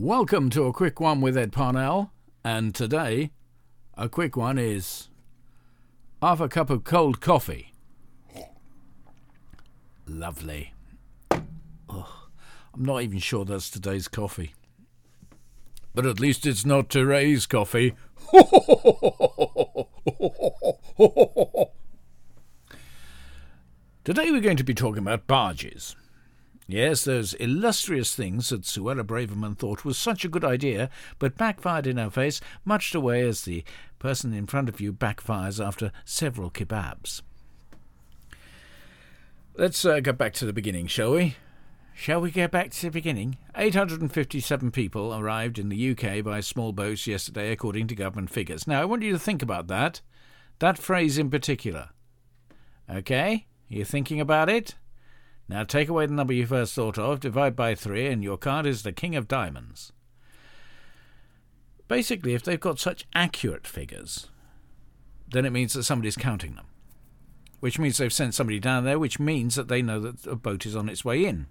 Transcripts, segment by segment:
Welcome to a quick one with Ed Parnell, and today a quick one is half a cup of cold coffee. Lovely. Oh, I'm not even sure that's today's coffee, but at least it's not Therese coffee. Today we're going to be talking about barges. Yes, those illustrious things that Suella Braverman thought was such a good idea, but backfired in her face, much the way as the person in front of you backfires after several kebabs. Let's get back to the beginning, shall we? Shall we get back to the beginning? 857 people arrived in the UK by small boats yesterday, according to government figures. Now, I want you to think about that phrase in particular. Okay? You're thinking about it? Now take away the number you first thought of, divide by 3, and your card is the King of Diamonds. Basically, if they've got such accurate figures, then it means that somebody's counting them, which means they've sent somebody down there, which means that they know that a boat is on its way in.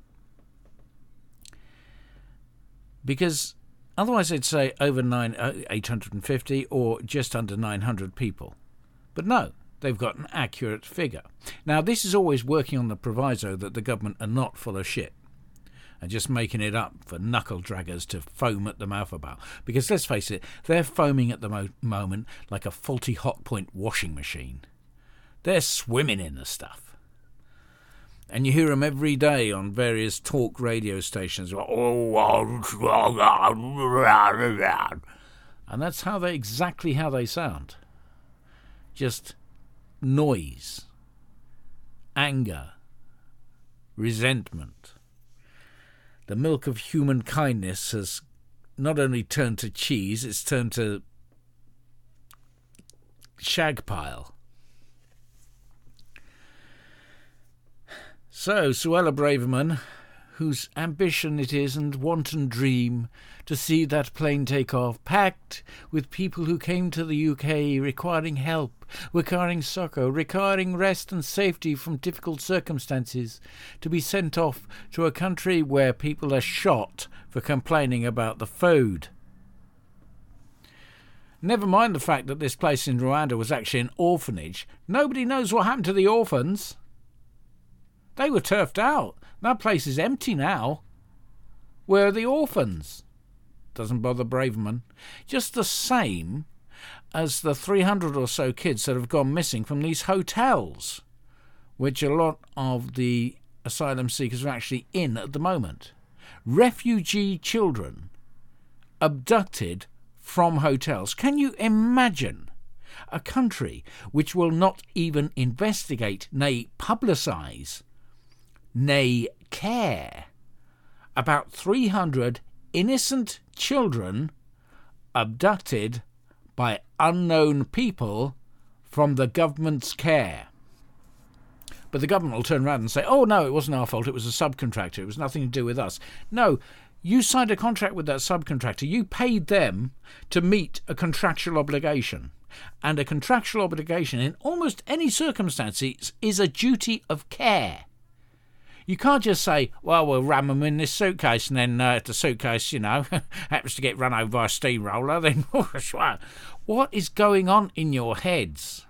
Because otherwise they'd say over 850 or just under 900 people. But no. They've got an accurate figure. Now, this is always working on the proviso that the government are not full of shit and just making it up for knuckle-draggers to foam at the mouth about. Because let's face it, they're foaming at the moment like a faulty hot point washing machine. They're swimming in the stuff. And you hear them every day on various talk radio stations. And that's exactly how they sound. Just noise, anger, resentment. The milk of human kindness has not only turned to cheese, it's turned to shag pile. So, Suella Braverman, whose ambition it is and wanton dream to see that plane take off, packed with people who came to the UK requiring help, requiring succour, requiring rest and safety from difficult circumstances, to be sent off to a country where people are shot for complaining about the food. Never mind the fact that this place in Rwanda was actually an orphanage. Nobody knows what happened to the orphans. They were turfed out. That place is empty now. Where are the orphans? Doesn't bother Braverman. Just the same as the 300 or so kids that have gone missing from these hotels, which a lot of the asylum seekers are actually in at the moment. Refugee children abducted from hotels. Can you imagine a country which will not even investigate, nay, publicise, nay, care about 300 innocent children abducted by unknown people from the government's care? But the government will turn around and say, oh no, it wasn't our fault, it was a subcontractor, it was nothing to do with us. No, you signed a contract with that subcontractor, you paid them to meet a contractual obligation. And a contractual obligation in almost any circumstances is a duty of care. You can't just say, well, we'll ram them in this suitcase, and then if the suitcase, happens to get run over by a steamroller, then what is going on in your heads?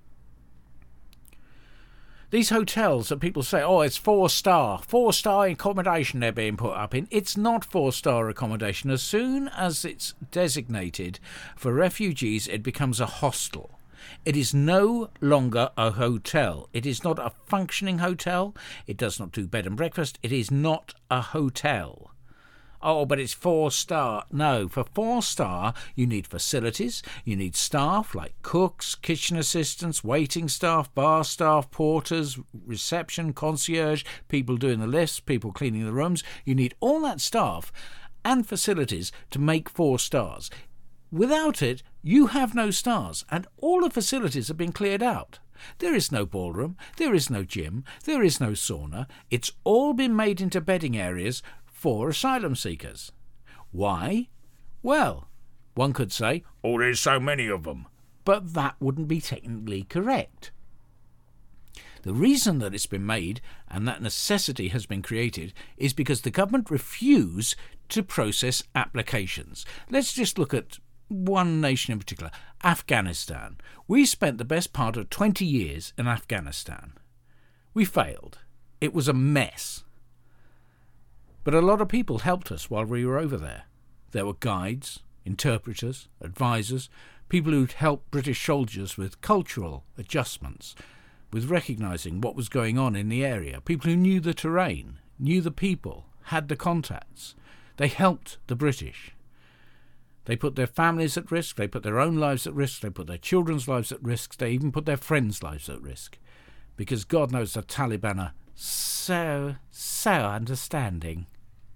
These hotels that people say, oh, it's 4-star accommodation they're being put up in. It's not 4-star accommodation. As soon as it's designated for refugees, it becomes a hostel. It is no longer a hotel. It is not a functioning hotel. It does not do bed and breakfast. It is not a hotel. Oh, but it's 4-star. No, for 4-star, you need facilities. You need staff like cooks, kitchen assistants, waiting staff, bar staff, porters, reception, concierge, people doing the lifts, people cleaning the rooms. You need all that staff and facilities to make 4 stars. Without it, you have no stars, and all the facilities have been cleared out. There is no ballroom, there is no gym, there is no sauna. It's all been made into bedding areas for asylum seekers. Why? Well, one could say, oh, there's so many of them. But that wouldn't be technically correct. The reason that it's been made and that necessity has been created is because the government refuse to process applications. Let's just look at one nation in particular, Afghanistan. We spent the best part of 20 years in Afghanistan. We failed. It was a mess. But a lot of people helped us while we were over there. There were guides, interpreters, advisors, people who'd helped British soldiers with cultural adjustments, with recognising what was going on in the area, people who knew the terrain, knew the people, had the contacts. They helped the British. They put their families at risk, they put their own lives at risk, they put their children's lives at risk, they even put their friends' lives at risk. Because God knows the Taliban are so understanding.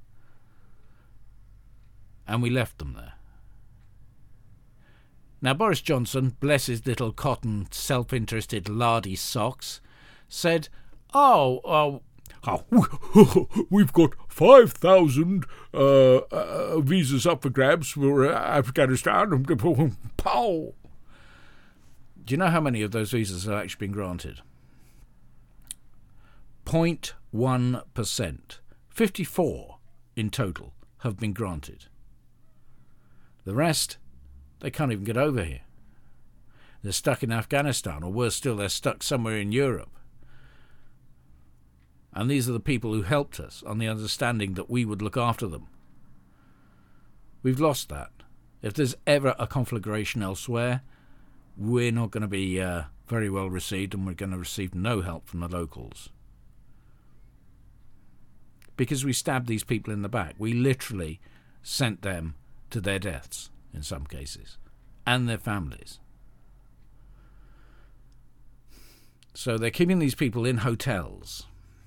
And we left them there. Now Boris Johnson, bless his little cotton, self-interested lardy socks, said, we've got 5,000 visas up for grabs for Afghanistan. Pow! Do you know how many of those visas have actually been granted? 0.1%. 54 in total have been granted. The rest, they can't even get over here. They're stuck in Afghanistan, or worse still, they're stuck somewhere in Europe. And these are the people who helped us on the understanding that we would look after them. We've lost that. If there's ever a conflagration elsewhere, we're not going to be very well received, and we're going to receive no help from the locals. Because we stabbed these people in the back. We literally sent them to their deaths, in some cases, and their families. So they're keeping these people in hotels.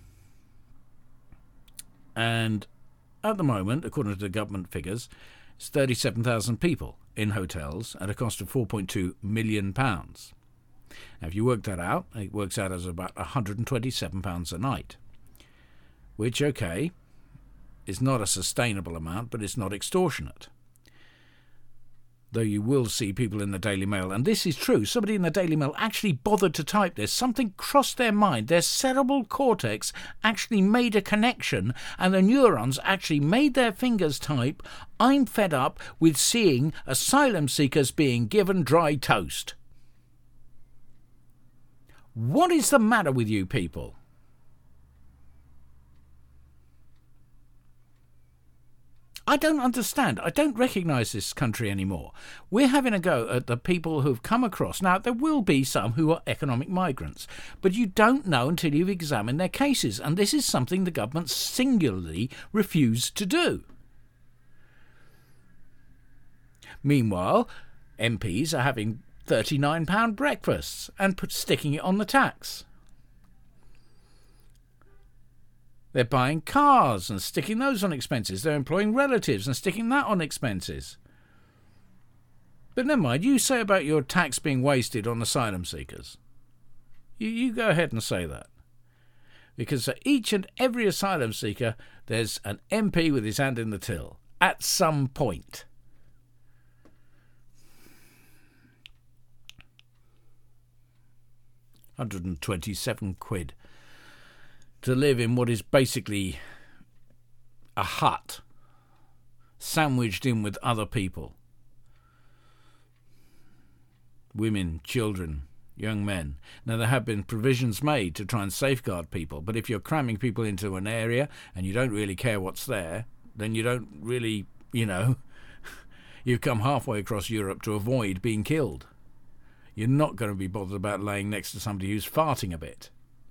And at the moment, according to the government figures, it's 37,000 people in hotels at a cost of £4.2 million. Now, if you work that out, it works out as about £127 a night, which, okay, is not a sustainable amount, but it's not extortionate. Though you will see people in the Daily Mail, and this is true, somebody in the Daily Mail actually bothered to type this. Something crossed their mind. Their cerebral cortex actually made a connection, and the neurons actually made their fingers type, "I'm fed up with seeing asylum seekers being given dry toast." What is the matter with you people? I don't understand. I don't recognise this country anymore. We're having a go at the people who've come across. Now, there will be some who are economic migrants, but you don't know until you've examined their cases, and this is something the government singularly refused to do. Meanwhile, MPs are having £39 breakfasts and sticking it on the tax. They're buying cars and sticking those on expenses. They're employing relatives and sticking that on expenses. But never mind, you say about your tax being wasted on asylum seekers. You go ahead and say that. Because for each and every asylum seeker, there's an MP with his hand in the till. At some point. £127 to live in what is basically a hut, sandwiched in with other people. Women, children, young men. Now, there have been provisions made to try and safeguard people, but if you're cramming people into an area and you don't really care what's there, then you don't really, you've come halfway across Europe to avoid being killed. You're not going to be bothered about laying next to somebody who's farting a bit.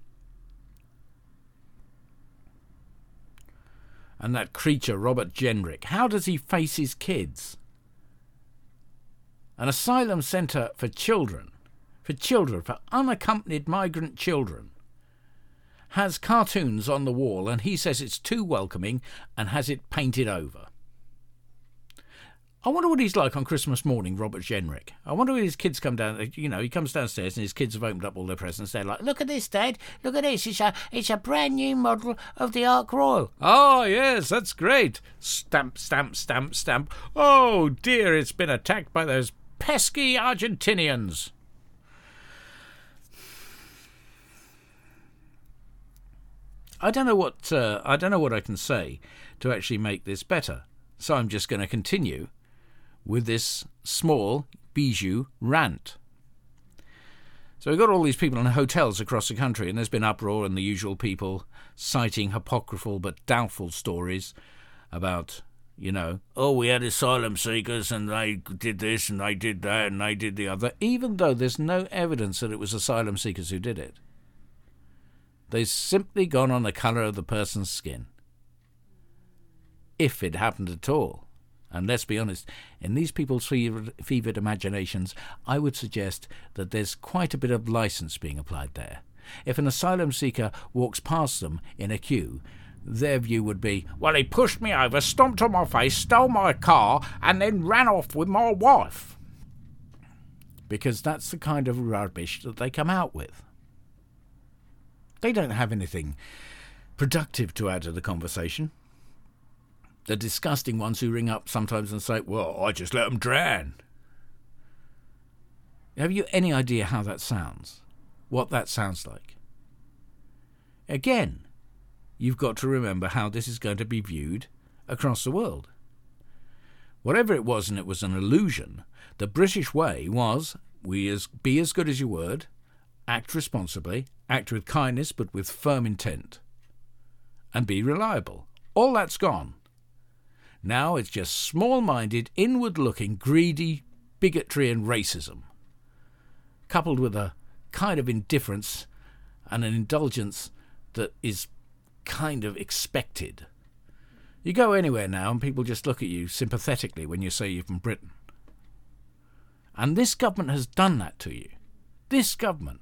And that creature, Robert Jenrick, how does he face his kids? An asylum centre for children, for unaccompanied migrant children, has cartoons on the wall, and he says it's too welcoming and has it painted over. I wonder what he's like on Christmas morning, Robert Jenrick. I wonder when his kids come down, he comes downstairs and his kids have opened up all their presents. They're like, "Look at this, Dad. Look at this. It's a brand new model of the Ark Royal." "Oh, yes, that's great." Stamp, stamp, stamp, stamp. "Oh, dear, it's been attacked by those pesky Argentinians." I don't know what I can say to actually make this better. So I'm just going to continue with this small bijou rant. So we've got all these people in hotels across the country, and there's been uproar and the usual people citing apocryphal but doubtful stories about, we had asylum seekers and they did this and they did that and they did the other, even though there's no evidence that it was asylum seekers who did it. They've simply gone on the colour of the person's skin. If it happened at all. And let's be honest, in these people's fevered imaginations, I would suggest that there's quite a bit of licence being applied there. If an asylum seeker walks past them in a queue, their view would be, well, he pushed me over, stomped on my face, stole my car, and then ran off with my wife. Because that's the kind of rubbish that they come out with. They don't have anything productive to add to the conversation. The disgusting ones who ring up sometimes and say, well, I just let them drown. Have you any idea how that sounds? What that sounds like? Again, you've got to remember how this is going to be viewed across the world. Whatever it was, and it was an illusion, the British way was, be as good as your word, act responsibly, act with kindness but with firm intent, and be reliable. All that's gone. Now it's just small-minded, inward-looking, greedy bigotry and racism, coupled with a kind of indifference and an indulgence that is kind of expected. You go anywhere now and people just look at you sympathetically when you say you're from Britain. And this government has done that to you. This government.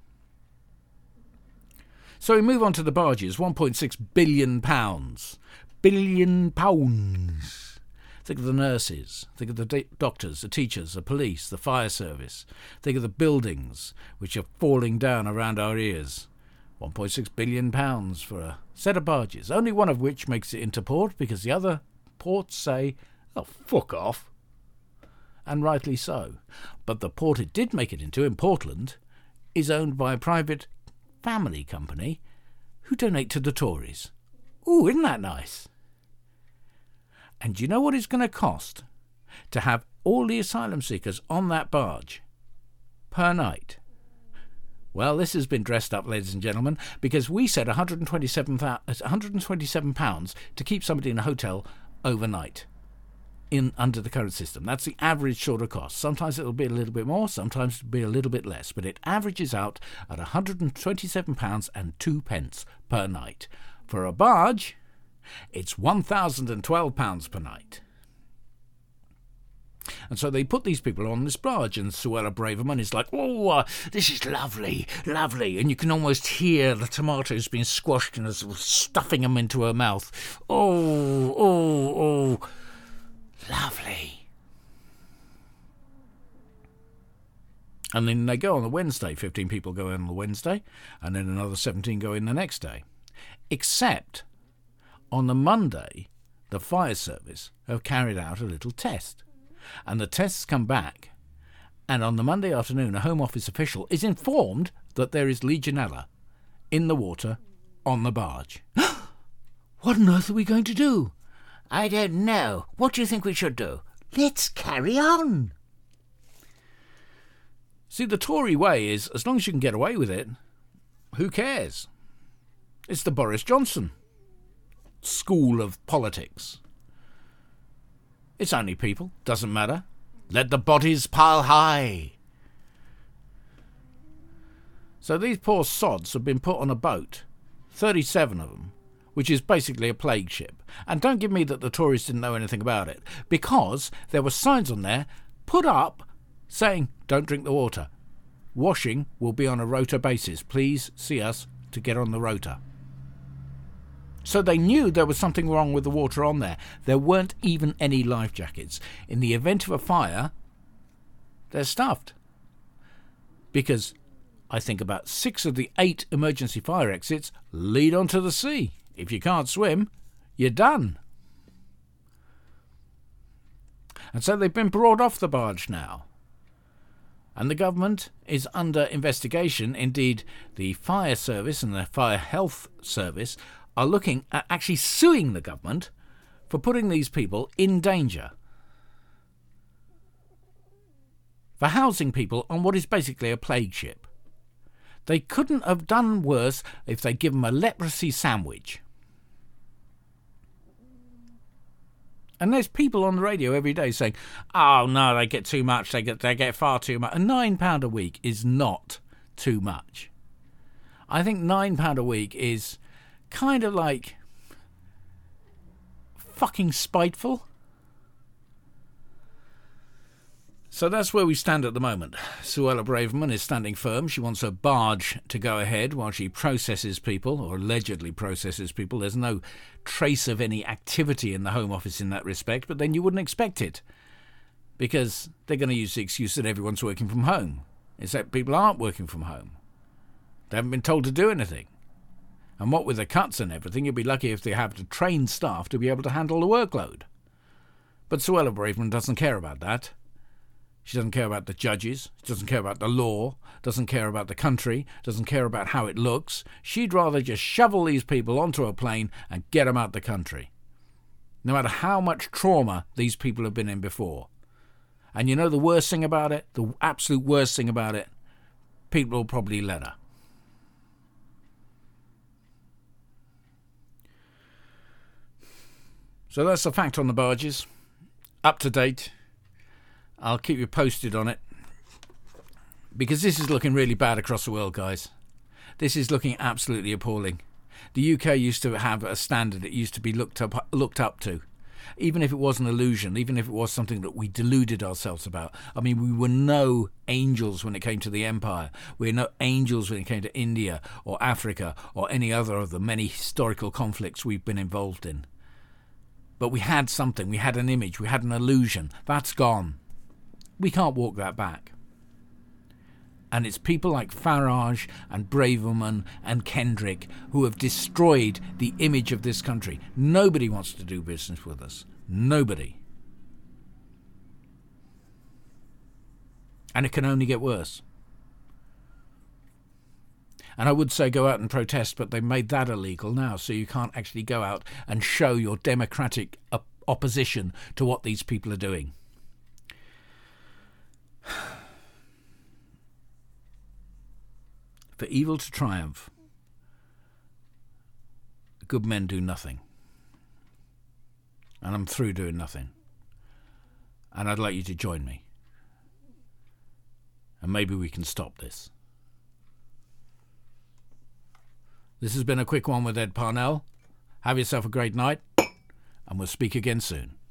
So we move on to the barges, £1.6 billion. Billion pounds. Think of the nurses, think of the doctors, the teachers, the police, the fire service. Think of the buildings which are falling down around our ears. £1.6 billion for a set of barges, only one of which makes it into port because the other ports say, oh, fuck off. And rightly so. But the port it did make it into, in Portland, is owned by a private family company who donate to the Tories. Ooh, isn't that nice? And do you know what it's going to cost to have all the asylum seekers on that barge per night? Well, this has been dressed up, ladies and gentlemen, because we said £127 to keep somebody in a hotel overnight under the current system. That's the average sort of cost. Sometimes it'll be a little bit more, sometimes it'll be a little bit less, but it averages out at £127 and 2p per night. For a barge, it's £1,012 per night. And so they put these people on this barge, and Suella Braverman is like, oh, this is lovely, lovely. And you can almost hear the tomatoes being squashed and stuffing them into her mouth. Oh, lovely. And then they go on the Wednesday. 15 people go in on the Wednesday, and then another 17 go in the next day. Except on the Monday, the fire service have carried out a little test. And the tests come back, and on the Monday afternoon, a Home Office official is informed that there is Legionella in the water on the barge. What on earth are we going to do? I don't know. What do you think we should do? Let's carry on. See, the Tory way is, as long as you can get away with it, who cares? It's the Boris Johnson school of politics. It's only people, doesn't matter. Let the bodies pile high. So these poor sods have been put on a boat, 37 of them, which is basically a plague ship. And don't give me that the Tories didn't know anything about it, because there were signs on there put up saying, don't drink the water. Washing will be on a rota basis. Please see us to get on the rota. So they knew there was something wrong with the water on there. There weren't even any life jackets. In the event of a fire, they're stuffed. Because I think about 6 of the 8 emergency fire exits lead onto the sea. If you can't swim, you're done. And so they've been brought off the barge now. And the government is under investigation. Indeed, the fire service and the fire health service are looking at actually suing the government for putting these people in danger, for housing people on what is basically a plague ship. They couldn't have done worse if they'd given them a leprosy sandwich. And there's people on the radio every day saying, oh no, they get too much, they get far too much. And £9 a week is not too much. I think £9 a week is kind of like fucking spiteful. So that's where we stand at the moment. Suella Braverman is standing firm. She wants her barge to go ahead while she processes people, or allegedly processes people. There's no trace of any activity in the Home Office in that respect, but then you wouldn't expect it, because they're going to use the excuse that everyone's working from home. Except people aren't working from home. They haven't been told to do anything. And what with the cuts and everything, you'd be lucky if they have to train staff to be able to handle the workload. But Suella Braverman doesn't care about that. She doesn't care about the judges, she doesn't care about the law, doesn't care about the country, doesn't care about how it looks. She'd rather just shovel these people onto a plane and get them out the country. No matter how much trauma these people have been in before. And you know the worst thing about it? The absolute worst thing about it? People will probably let her. So that's the fact on the barges. Up to date. I'll keep you posted on it, because this is looking really bad across the world, guys. This is looking absolutely appalling. The UK used to have a standard it used to be looked up to, even if it was an illusion, even if it was something that we deluded ourselves about. I mean, we were no angels when it came to the empire. We were no angels when it came to India or Africa or any other of the many historical conflicts we've been involved in. But we had something, we had an image, we had an illusion. That's gone. We can't walk that back. And it's people like Farage and Braverman and Kendrick who have destroyed the image of this country. Nobody wants to do business with us. Nobody. And it can only get worse. And I would say go out and protest, but they've made that illegal now, so you can't actually go out and show your democratic opposition to what these people are doing. For evil to triumph, good men do nothing. And I'm through doing nothing. And I'd like you to join me. And maybe we can stop this. This has been a quick one with Ed Parnell. Have yourself a great night, and we'll speak again soon.